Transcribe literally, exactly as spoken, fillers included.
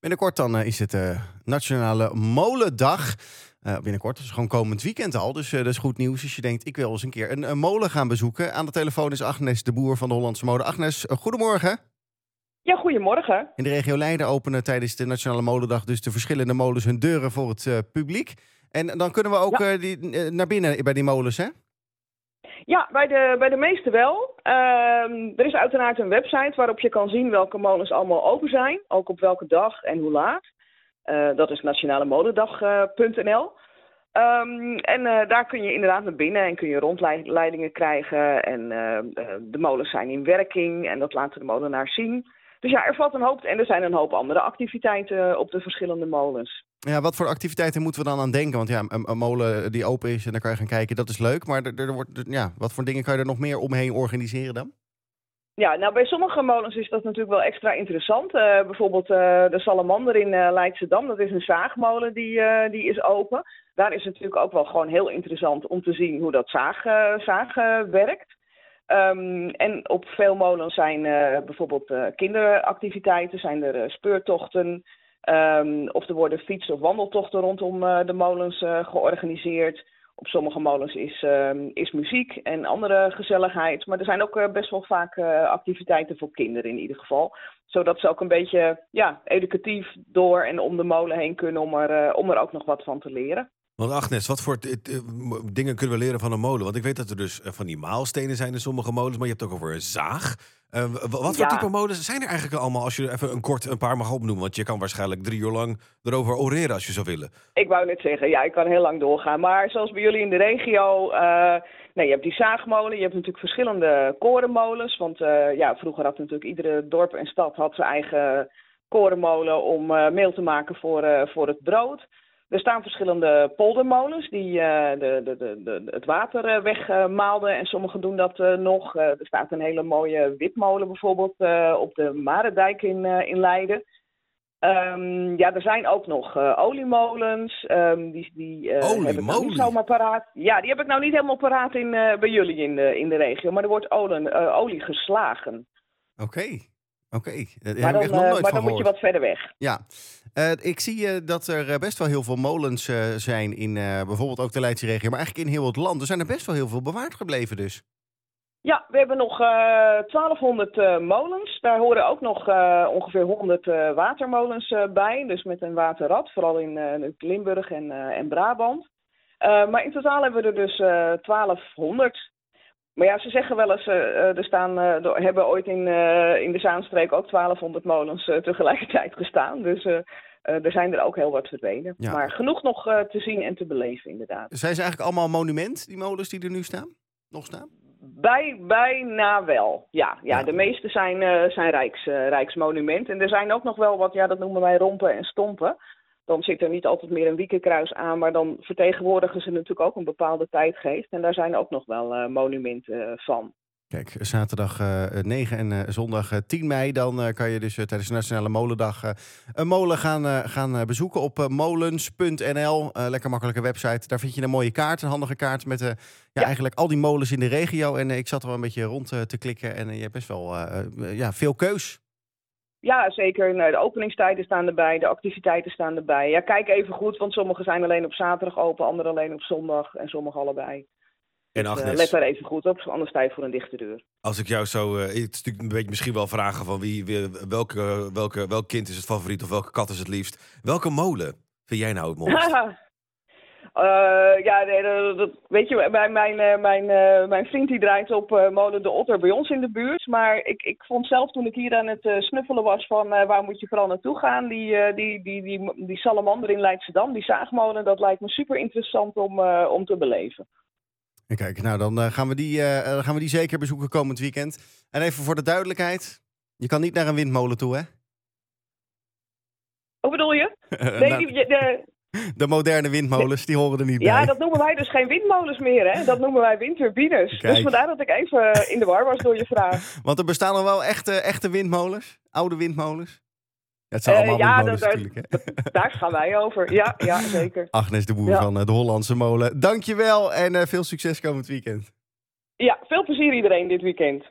Binnenkort dan uh, is het uh, Nationale Molendag. Uh, binnenkort, dat is gewoon komend weekend al. Dus uh, dat is goed nieuws als je denkt, ik wil eens een keer een, een molen gaan bezoeken. Aan de telefoon is Agnes de Boer van de Hollandse Mode. Agnes, uh, goedemorgen. Ja, goedemorgen. In de regio Leiden openen tijdens de Nationale Molendag dus de verschillende molens hun deuren voor het uh, publiek. En dan kunnen we ook ja. uh, die, uh, naar binnen bij die molens, hè? Ja, bij de, bij de meeste wel. Uh, er is uiteraard een website waarop je kan zien welke molens allemaal open zijn. Ook op welke dag en hoe laat. Uh, dat is nationale molendag punt n l. Um, en uh, daar kun je inderdaad naar binnen en kun je rondleidingen krijgen. En uh, uh, de molens zijn in werking en dat laten de molenaars zien. Dus ja, er valt een hoop en er zijn een hoop andere activiteiten op de verschillende molens. Ja, wat voor activiteiten moeten we dan aan denken? Want ja, een, een molen die open is en dan kan je gaan kijken, dat is leuk. Maar er, er wordt, ja, wat voor dingen kan je er nog meer omheen organiseren dan? Ja, nou bij sommige molens is dat natuurlijk wel extra interessant. Uh, bijvoorbeeld uh, de Salamander in uh, Leidschendam, dat is een zaagmolen die, uh, die is open. Daar is het natuurlijk ook wel gewoon heel interessant om te zien hoe dat zaag, uh, zaag uh, werkt. Um, en op veel molens zijn uh, bijvoorbeeld uh, kinderactiviteiten, zijn er uh, speurtochten. Um, of er worden fiets- of wandeltochten rondom uh, de molens uh, georganiseerd. Op sommige molens is, uh, is muziek en andere gezelligheid. Maar er zijn ook uh, best wel vaak uh, activiteiten voor kinderen in ieder geval. Zodat ze ook een beetje ja, educatief door en om de molen heen kunnen om er, uh, om er ook nog wat van te leren. Want Agnes, wat voor t- t- dingen kunnen we leren van een molen? Want ik weet dat er dus van die maalstenen zijn in sommige molens, maar je hebt ook over een zaag. Uh, wat voor ja. type molens zijn er eigenlijk allemaal als je even een kort een paar mag opnoemen? Want je kan waarschijnlijk drie uur lang erover oreren als je zou willen. Ik wou net zeggen, ja, ik kan heel lang doorgaan. Maar zoals bij jullie in de regio, uh, nee, je hebt die zaagmolen, je hebt natuurlijk verschillende korenmolens. Want uh, ja, vroeger had natuurlijk iedere dorp en stad had zijn eigen korenmolen om uh, meel te maken voor, uh, voor het brood. Er staan verschillende poldermolens die uh, de, de, de, de, het water uh, wegmaalden uh, en sommigen doen dat uh, nog. Uh, er staat een hele mooie wipmolen bijvoorbeeld uh, op de Marendijk in, uh, in Leiden. Um, ja, er zijn ook nog uh, oliemolens. Um, die die uh, heb ik nou niet zomaar paraat. Ja, die heb ik nou niet helemaal paraat in, uh, bij jullie in de, in de regio. Maar er wordt olie, uh, olie geslagen. Oké. Okay. Oké, okay. Maar dan, uh, maar dan moet je wat verder weg. Ja, uh, ik zie uh, dat er best wel heel veel molens uh, zijn in uh, bijvoorbeeld ook de Leidse regio, maar eigenlijk in heel het land. Er zijn er best wel heel veel bewaard gebleven dus. Ja, we hebben nog uh, twaalfhonderd uh, molens. Daar horen ook nog uh, ongeveer honderd uh, watermolens uh, bij. Dus met een waterrad, vooral in uh, Limburg en, uh, en Brabant. Uh, maar in totaal hebben we er dus uh, twaalfhonderd. Maar ja, ze zeggen wel eens, uh, er staan, uh, hebben ooit in, uh, in de Zaanstreek ook twaalfhonderd molens uh, tegelijkertijd gestaan. Dus uh, uh, er zijn er ook heel wat verdwenen. Ja. Maar genoeg nog uh, te zien en te beleven inderdaad. Zijn ze eigenlijk allemaal monument, die molens die er nu staan? Nog staan? Bij, bijna wel, ja. ja, ja. De meeste zijn, uh, zijn rijks, uh, rijksmonument. En er zijn ook nog wel wat, ja, dat noemen wij rompen en stompen. Dan zit er niet altijd meer een wiekenkruis aan, maar dan vertegenwoordigen ze natuurlijk ook een bepaalde tijdgeest. En daar zijn ook nog wel uh, monumenten uh, van. Kijk, zaterdag uh, negen en uh, zondag uh, tien mei, dan uh, kan je dus uh, tijdens de Nationale Molendag uh, een molen gaan, uh, gaan uh, bezoeken op uh, molens punt n l. Uh, lekker makkelijke website. Daar vind je een mooie kaart, een handige kaart met uh, ja, ja. eigenlijk al die molens in de regio. En uh, ik zat er wel een beetje rond uh, te klikken en uh, je hebt best wel uh, uh, ja, veel keus. Ja, zeker. Nou, de openingstijden staan erbij, de activiteiten staan erbij. Ja, kijk even goed, want sommige zijn alleen op zaterdag open, andere alleen op zondag en sommige allebei. En Agnes, dus, uh, let daar even goed op, anders sta je voor een dichte deur. Als ik jou zo, uh, het is natuurlijk een beetje misschien wel vragen van wie, wie welke, welke, welk kind is het favoriet of welke kat is het liefst. Welke molen vind jij nou het mooiste? Uh, ja, nee, dat, dat, weet je, mijn, mijn, uh, mijn, uh, mijn vriend die draait op uh, molen De Otter bij ons in de buurt. Maar ik, ik vond zelf toen ik hier aan het uh, snuffelen was van uh, waar moet je vooral naartoe gaan. Die, uh, die, die, die, die, die Salamander in Leidschendam, die zaagmolen, dat lijkt me super interessant om, uh, om te beleven. En kijk, nou dan uh, gaan, we die, uh, gaan we die zeker bezoeken komend weekend. En even voor de duidelijkheid, je kan niet naar een windmolen toe, hè? Wat bedoel je? Nee, nou, die, de... de moderne windmolens, die horen er niet ja, bij. Ja, dat noemen wij dus geen windmolens meer, hè? Dat noemen wij windturbines. Kijk. Dus vandaar dat ik even in de war was door je vraag. Want er bestaan nog wel echte, echte windmolens? Oude windmolens? Ja, het zijn allemaal uh, ja, windmolens dat, natuurlijk, hè? Daar gaan wij over. Ja, ja, zeker. Agnes de Boer ja. van uh, de Hollandse Molen. Dankjewel en uh, veel succes komend weekend. Ja, veel plezier iedereen dit weekend.